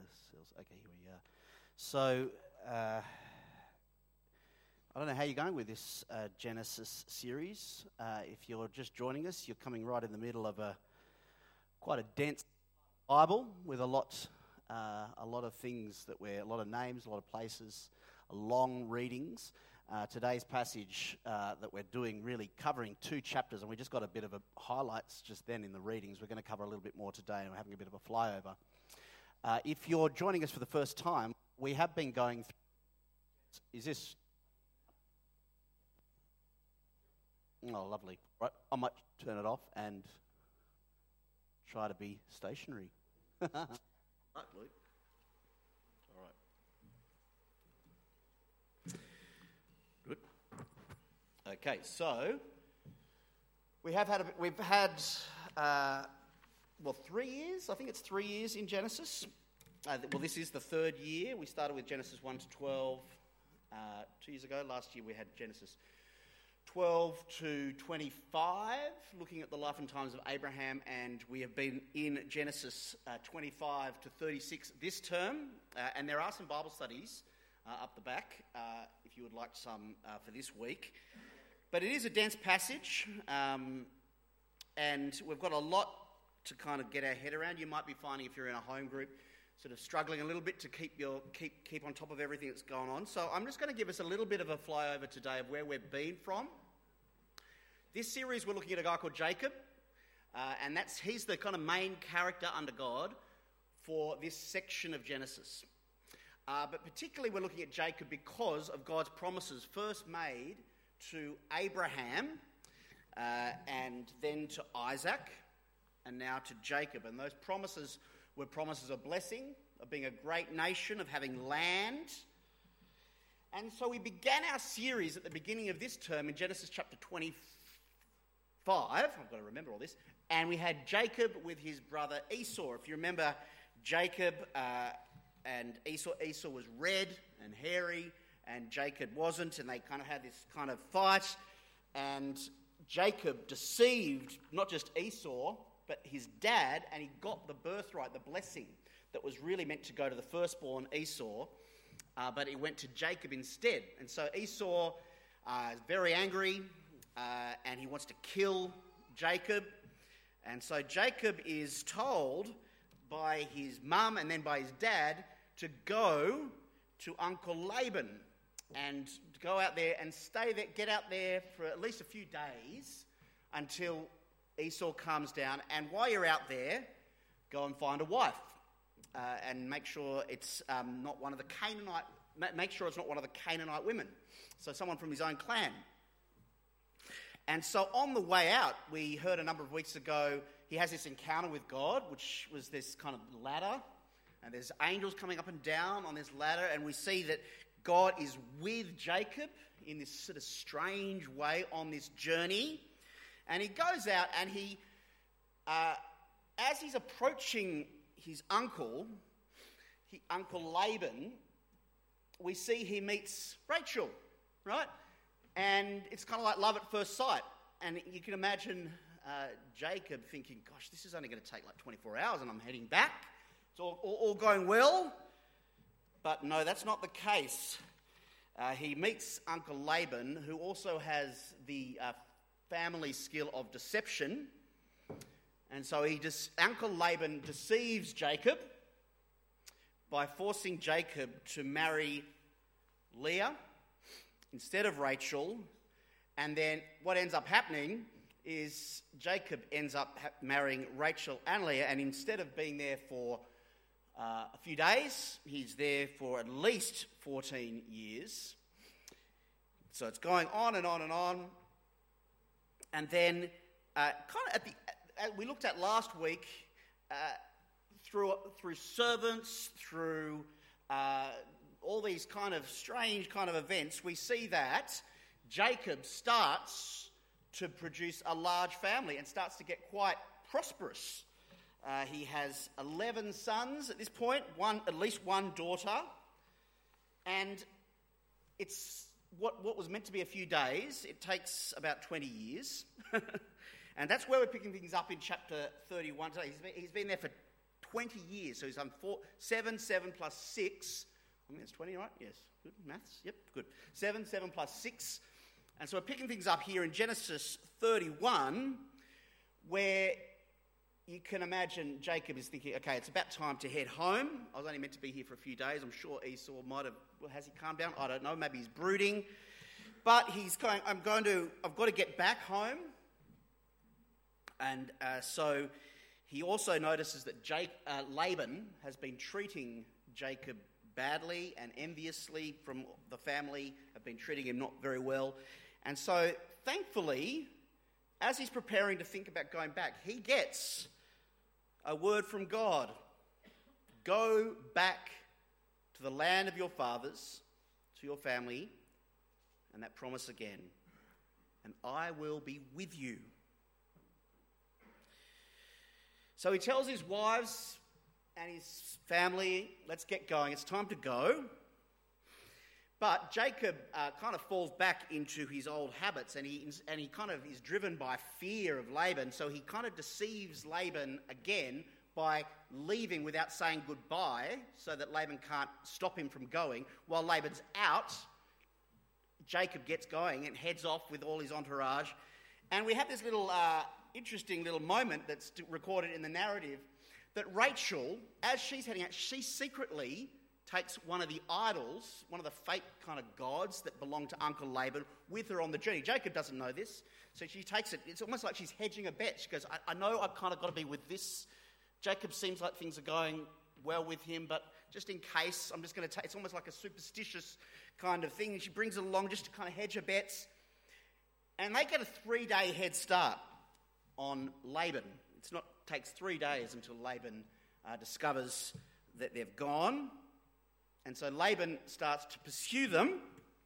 cells. Okay, here we are. So, I don't know how you're going with this Genesis series. If you're just joining us, you're coming right in the middle of quite a dense Bible with a lot of things a lot of names, a lot of places, long readings. Today's passage that we're doing really covering 2 chapters, and we just got a bit of highlights just then in the readings. We're going to cover a little bit more today, and we're having a bit of a flyover. If you're joining us for the first time, we have been going through... Is this... Oh, lovely. Right, I might turn it off and try to be stationary. Right, Luke. All right. Good. Okay, so we've had 3 years. I think it's 3 years in Genesis. This is the 3rd year. We started with Genesis 1 to 12 2 years ago. Last year we had Genesis 12 to 25, looking at the life and times of Abraham, and we have been in Genesis 25 to 36 this term, and there are some Bible studies up the back if you would like some for this week. But it is a dense passage, and we've got a lot to kind of get our head around. You might be finding, if you're in a home group, sort of struggling a little bit to keep on top of everything that's going on. So I'm just going to give us a little bit of a flyover today of where we've been from. This series we're looking at a guy called Jacob, and he's the kind of main character under God for this section of Genesis. But particularly we're looking at Jacob because of God's promises first made to Abraham and then to Isaac and now to Jacob. And those promises were promises of blessing, of being a great nation, of having land. And so we began our series at the beginning of this term in Genesis chapter 25. I've got to remember all this. And we had Jacob with his brother Esau. If you remember, Jacob and Esau was red and hairy, and Jacob wasn't, and they kind of had this kind of fight. And Jacob deceived not just Esau, but his dad, and he got the birthright, the blessing that was really meant to go to the firstborn Esau, but it went to Jacob instead. And so Esau is very angry, and he wants to kill Jacob. And so Jacob is told by his mum and then by his dad to go to Uncle Laban and to go out there and stay there, get out there for at least a few days until Esau calms down, and while you're out there, go and find a wife, and make sure it's not one of the Canaanite. Make sure it's not one of the Canaanite women, so someone from his own clan. And so on the way out, we heard a number of weeks ago, he has this encounter with God, which was this kind of ladder, and there's angels coming up and down on this ladder, and we see that God is with Jacob in this sort of strange way on this journey. And he goes out and as he's approaching his Uncle Laban, we see he meets Rachel, right? And it's kind of like love at first sight. And you can imagine Jacob thinking, gosh, this is only going to take like 24 hours and I'm heading back. It's all going well. But no, that's not the case. He meets Uncle Laban, who also has the family skill of deception, and so Uncle Laban deceives Jacob by forcing Jacob to marry Leah instead of Rachel, and then what ends up happening is Jacob ends up marrying Rachel and Leah, and instead of being there for a few days, he's there for at least 14 years. So it's going on and on and on. And then, we looked at last week, through servants, through all these kind of strange kind of events, we see that Jacob starts to produce a large family and starts to get quite prosperous. He has 11 sons at this point, at least one daughter, and it's what was meant to be a few days, it takes about 20 years. And that's where we're picking things up in chapter 31 today. He's been there for 20 years. So he's done 7 plus 6. I think that's 20, right? Yes. Good. Maths? Yep, good. 7 plus 6. And so we're picking things up here in Genesis 31, where you can imagine Jacob is thinking, okay, it's about time to head home. I was only meant to be here for a few days. I'm sure Esau might have, well, has he calmed down? I don't know. Maybe he's brooding. But he's going, I've got to get back home. And so he also notices that Laban has been treating Jacob badly and enviously from the family, have been treating him not very well. And so, thankfully, as he's preparing to think about going back, he gets a word from God. Go back to the land of your fathers, to your family, and that promise again, and I will be with you. So he tells his wives and his family, let's get going, it's time to go. But Jacob kind of falls back into his old habits, and he kind of is driven by fear of Laban, so he kind of deceives Laban again by leaving without saying goodbye so that Laban can't stop him from going. While Laban's out, Jacob gets going and heads off with all his entourage. And we have this little interesting little moment that's recorded in the narrative that Rachel, as she's heading out, she secretly takes one of the idols, one of the fake kind of gods that belong to Uncle Laban, with her on the journey. Jacob doesn't know this, so she takes it. It's almost like she's hedging a bet. She goes, I know I've kind of got to be with this. Jacob seems like things are going well with him, but just in case, I'm just going to take... It's almost like a superstitious kind of thing. And she brings it along just to kind of hedge her bets. And they get a 3-day head start on Laban. Takes 3 days until Laban discovers that they've gone. And so Laban starts to pursue them.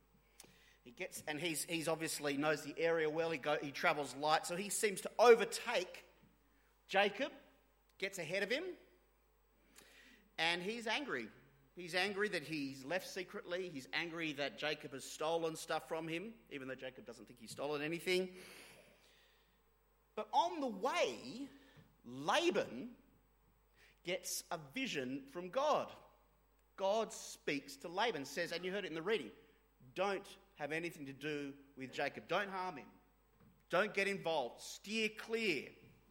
He's obviously knows the area well. He travels light, so he seems to overtake Jacob, gets ahead of him, and he's angry. He's angry that he's left secretly. He's angry that Jacob has stolen stuff from him, even though Jacob doesn't think he's stolen anything. But on the way, Laban gets a vision from God. God speaks to Laban, says, and you heard it in the reading, don't have anything to do with Jacob. Don't harm him. Don't get involved. Steer clear.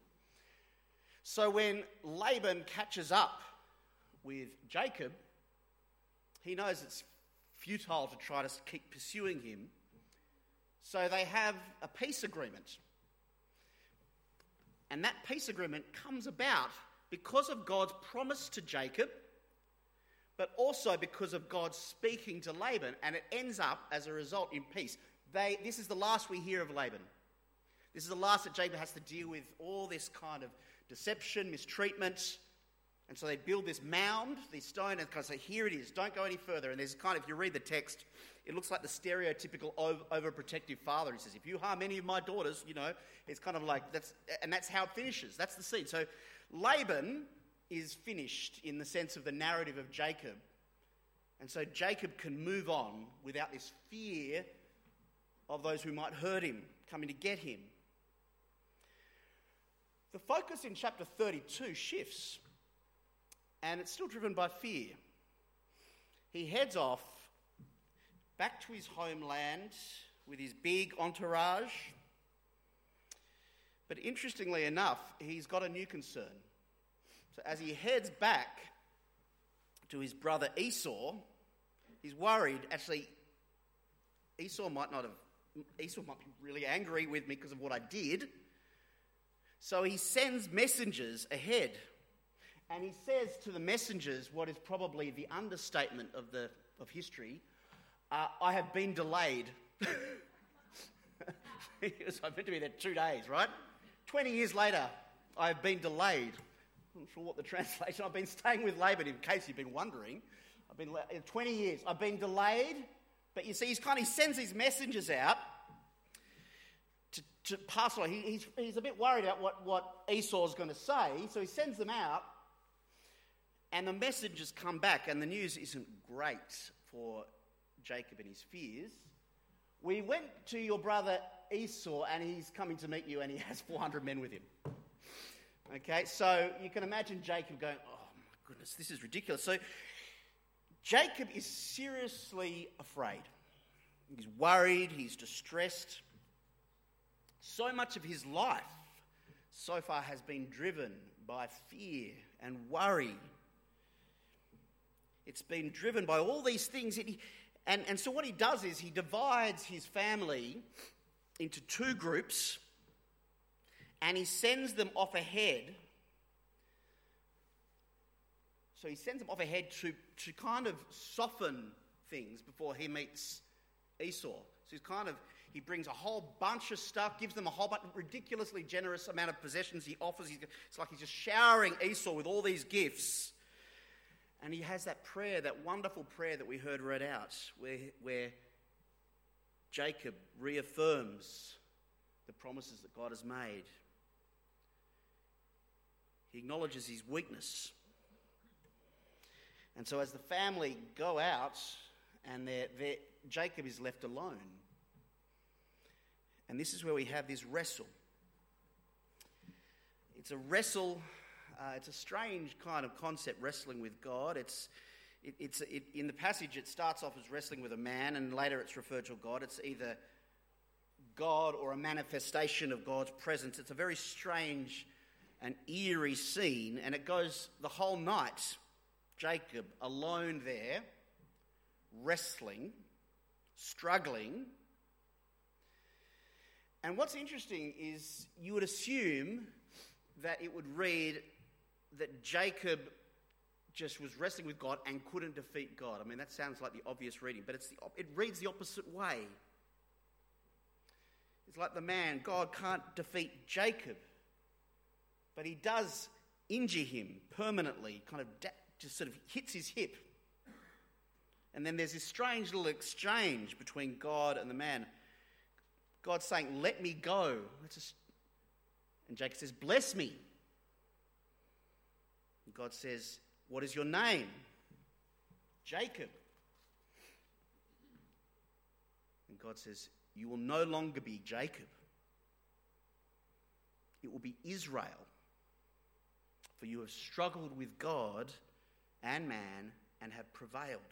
So when Laban catches up with Jacob, he knows it's futile to try to keep pursuing him. So they have a peace agreement. And that peace agreement comes about because of God's promise to Jacob, but also because of God speaking to Laban, and it ends up, as a result, in peace. This is the last we hear of Laban. This is the last that Jacob has to deal with all this kind of deception, mistreatment. And so they build this mound, this stone, and kind of say, here it is, don't go any further. And there's kind of, if you read the text, it looks like the stereotypical overprotective father. He says, if you harm any of my daughters, it's kind of like, that's how it finishes. That's the scene. So Laban is finished in the sense of the narrative of Jacob. And so Jacob can move on without this fear of those who might hurt him, coming to get him. The focus in chapter 32 shifts, and it's still driven by fear. He heads off back to his homeland with his big entourage. But interestingly enough, he's got a new concern. So as he heads back to his brother Esau, he's worried. Actually, Esau might be really angry with me because of what I did. So he sends messengers ahead. And he says to the messengers what is probably the understatement of history. I have been delayed. I've been to be there 2 days, right? 20 years later, I have been delayed. I'm not sure what the translation. I've been staying with Laban, in case you've been wondering. 20 years. I've been delayed. But you see, he sends these messengers out to pass on. He's a bit worried about what Esau's going to say, so he sends them out. And the messengers come back, and the news isn't great for Jacob and his fears. We went to your brother Esau, and he's coming to meet you, and he has 400 men with him. Okay, so you can imagine Jacob going, oh, goodness, this is ridiculous. So Jacob is seriously afraid. He's worried, he's distressed. So much of his life so far has been driven by fear and worry. It's been driven by all these things. And so what he does is he divides his family into two groups and he sends them off ahead. So he sends them off ahead to kind of soften things before he meets Esau. So he brings a whole bunch of stuff, gives them a whole bunch, ridiculously generous amount of possessions he offers. It's like he's just showering Esau with all these gifts. And he has that prayer, that wonderful prayer that we heard read out, where Jacob reaffirms the promises that God has made. He acknowledges his weakness. And so as the family go out, and Jacob is left alone. And this is where we have this wrestle. It's a wrestle. It's a strange kind of concept, wrestling with God. In the passage, it starts off as wrestling with a man, and later it's referred to God. It's either God or a manifestation of God's presence. It's a very strange and eerie scene, and it goes the whole night. Jacob alone there, wrestling, struggling. And what's interesting is you would assume that it would read that Jacob just was wrestling with God and couldn't defeat God. I mean, that sounds like the obvious reading, but it reads the opposite way. It's like God can't defeat Jacob, but he does injure him permanently, kind of just sort of hits his hip. And then there's this strange little exchange between God and the man. God's saying, let me go. And Jacob says, bless me. And God says, what is your name? Jacob. And God says, you will no longer be Jacob. It will be Israel. For you have struggled with God and man and have prevailed.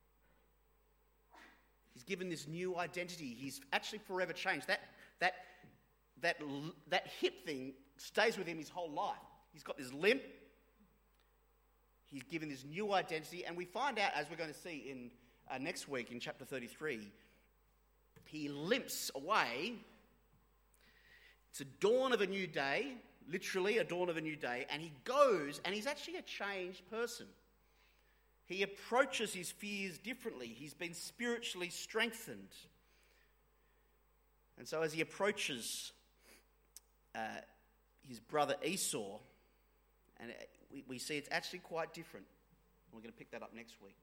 He's given this new identity. He's actually forever changed. That hip thing stays with him his whole life. He's got this limp. He's given this new identity. And we find out, as we're going to see in next week in chapter 33, he limps away. It's a dawn of a new day, literally a dawn of a new day. And he goes, and he's actually a changed person. He approaches his fears differently. He's been spiritually strengthened. And so as he approaches his brother Esau, and we see it's actually quite different. We're going to pick that up next week.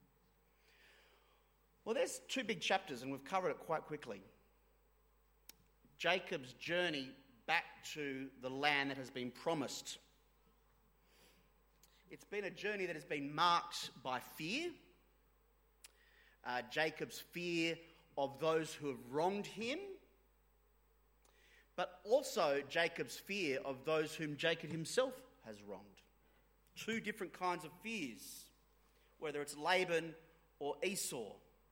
Well, there's two big chapters, and we've covered it quite quickly. Jacob's journey back to the land that has been promised. It's been a journey that has been marked by fear. Jacob's fear of those who have wronged him, but also Jacob's fear of those whom Jacob himself has wronged. Two different kinds of fears, whether it's Laban or Esau.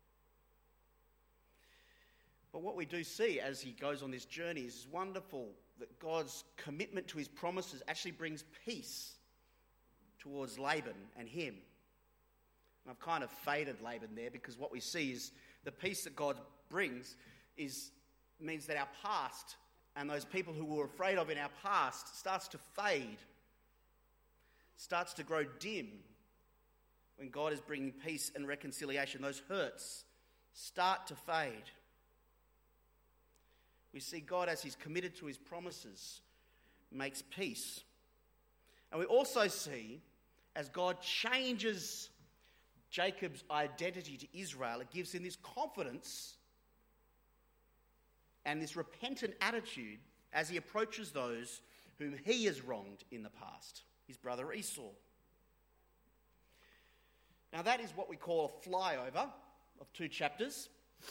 But what we do see as he goes on this journey is wonderful, that God's commitment to his promises actually brings peace towards Laban and him. And I've kind of faded Laban there, because what we see is the peace that God brings means that our past and those people who we were afraid of in our past starts to fade, starts to grow dim when God is bringing peace and reconciliation. Those hurts start to fade. We see God, as he's committed to his promises, makes peace. And we also see, as God changes Jacob's identity to Israel, it gives him this confidence and this repentant attitude as he approaches those whom he has wronged in the past, his brother Esau. Now that is what we call a flyover of 2 chapters.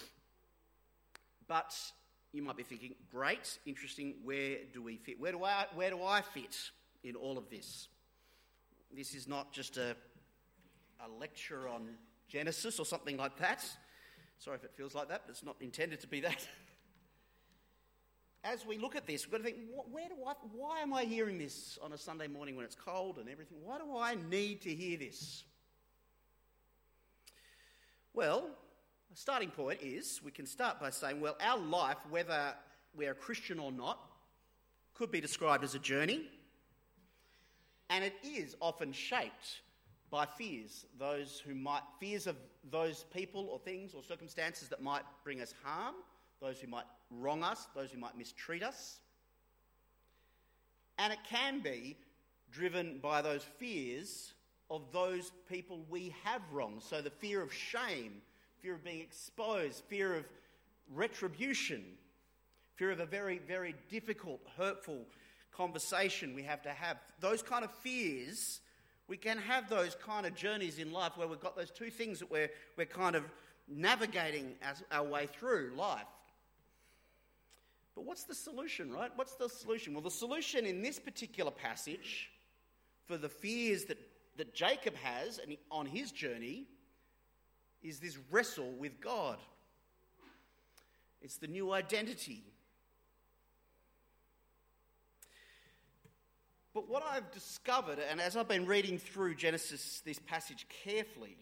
But you might be thinking, great, interesting, where do we fit? Where do I fit in all of this? This is not just a lecture on Genesis or something like that. Sorry if it feels like that, but it's not intended to be that. As we look at this, we've got to think, why am I hearing this on a Sunday morning when it's cold and everything? Why do I need to hear this? Well, a starting point is, we can start by saying, well, our life, whether we're a Christian or not, could be described as a journey. And it is often shaped by fears of those people or things or circumstances that might bring us harm, those who might wrong us, those who might mistreat us. And it can be driven by those fears of those people we have wronged. So the fear of shame, fear of being exposed, fear of retribution, fear of a very, very difficult, hurtful conversation we have to have. Those kind of fears, we can have those kind of journeys in life where we've got those two things that we're kind of navigating our way through life. But what's the solution, right? What's the solution? Well, the solution in this particular passage for the fears that Jacob has on his journey is this wrestle with God. It's the new identity. But what I've discovered, and as I've been reading through Genesis, this passage carefully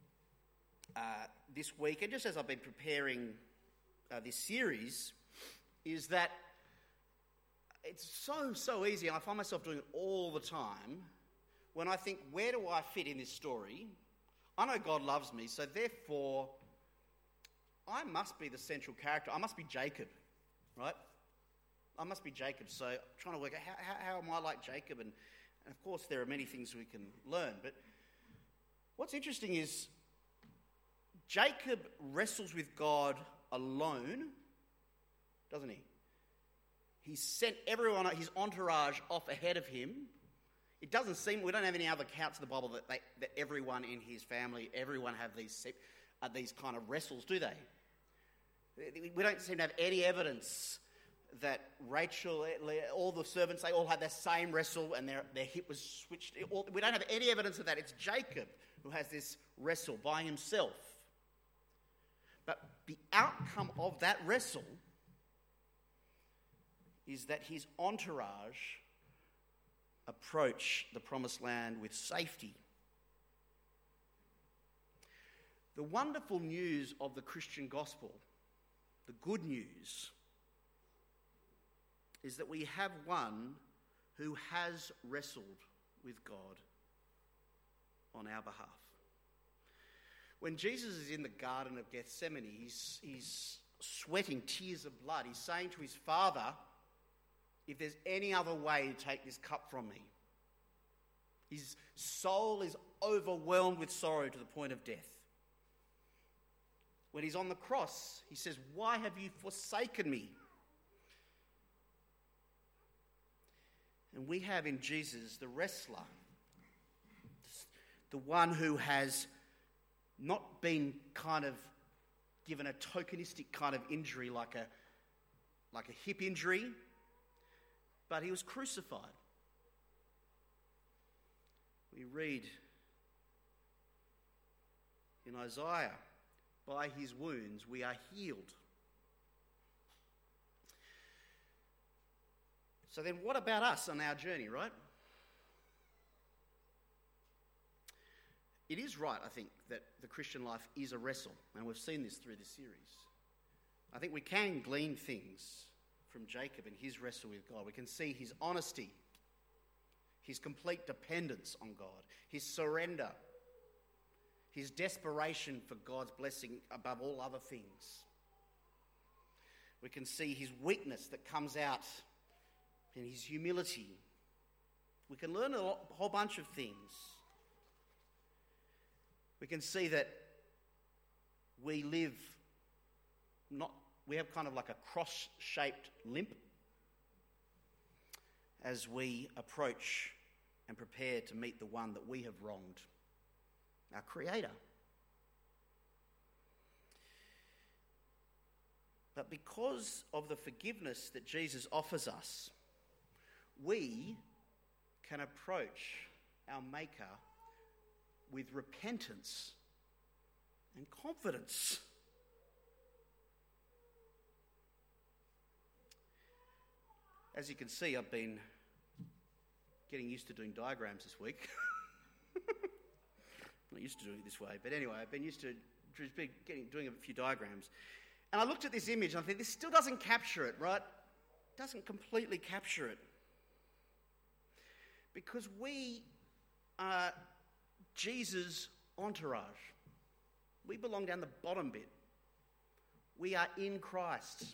this week, and just as I've been preparing this series, is that it's so easy, and I find myself doing it all the time, when I think, where do I fit in this story? I know God loves me, so therefore I must be the central character. I must be Jacob, right? I must be Jacob. So I'm trying to work out how am I like Jacob? And of course there are many things we can learn. But what's interesting is Jacob wrestles with God alone, doesn't he? He's sent everyone, his entourage, off ahead of him. It doesn't seem, we don't have any other accounts in the Bible that everyone in his family, everyone have these kind of wrestles, do they? We don't seem to have any evidence that Rachel, all the servants, they all had the same wrestle and their hip was switched. We don't have any evidence of that. It's Jacob who has this wrestle by himself. But the outcome of that wrestle is that his entourage approach the promised land with safety. The wonderful news of the Christian gospel, the good news, is that we have one who has wrestled with God on our behalf. When Jesus is in the Garden of Gethsemane, he's sweating tears of blood. He's saying to his Father, if there's any other way to take this cup from me. His soul is overwhelmed with sorrow to the point of death. When he's on the cross, he says, why have you forsaken me? And we have in Jesus the wrestler, the one who has not been kind of given a tokenistic kind of injury like a hip injury, but he was crucified. We read in Isaiah, by his wounds we are healed. So then what about us on our journey, right? It is right, I think, that the Christian life is a wrestle, and we've seen this through this series. I think we can glean things from Jacob and his wrestle with God. We can see his honesty, his complete dependence on God, his surrender, his desperation for God's blessing above all other things. We can see his weakness that comes out in his humility. We can learn a whole bunch of things. We can see that we have kind of like a cross-shaped limp as we approach and prepare to meet the one that we have wronged, our Creator. But because of the forgiveness that Jesus offers us, we can approach our Maker with repentance and confidence. As you can see, I've been getting used to doing diagrams this week. Not used to doing it this way, but anyway, I've been used to doing a few diagrams. And I looked at this image and I think this still doesn't capture it, right? It doesn't completely capture it. Because we are Jesus' entourage. We belong down the bottom bit. We are in Christ.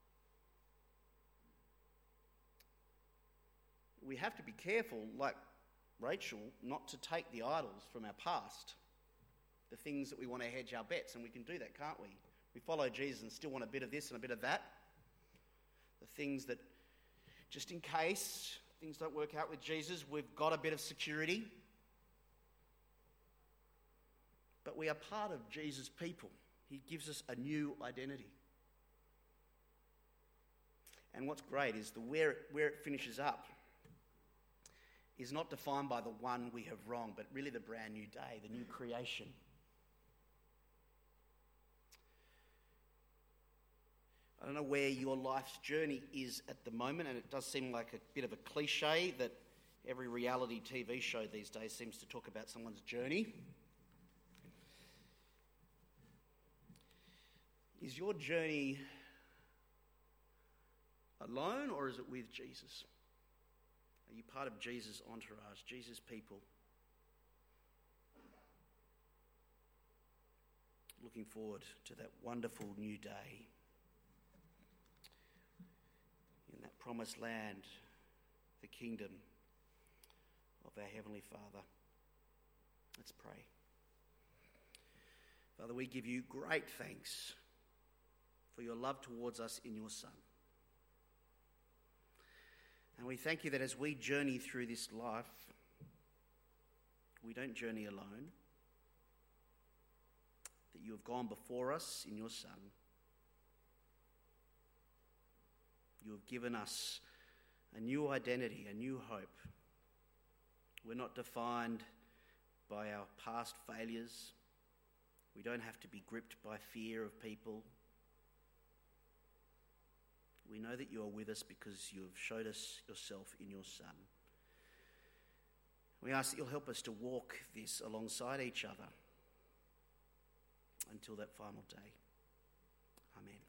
We have to be careful, like Rachel, not to take the idols from our past, the things that we want to hedge our bets, and we can do that, can't we? We follow Jesus and still want a bit of this and a bit of that. The things that, just in case things don't work out with Jesus, we've got a bit of security. But we are part of Jesus' people. He gives us a new identity. And what's great is where it finishes up is not defined by the one we have wronged, but really the brand new day, the new creation. I don't know where your life's journey is at the moment, and it does seem like a bit of a cliche that every reality TV show these days seems to talk about someone's journey. Is your journey alone, or is it with Jesus? Are you part of Jesus' entourage, Jesus' people? Looking forward to that wonderful new day in that promised land, the kingdom of our Heavenly Father. Let's pray. Father, we give you great thanks for your love towards us in your Son. And we thank you that as we journey through this life, we don't journey alone, that you have gone before us in your Son. You have given us a new identity, a new hope. We're not defined by our past failures. We don't have to be gripped by fear of people. We know that you are with us because you have showed us yourself in your Son. We ask that you'll help us to walk this alongside each other until that final day. Amen.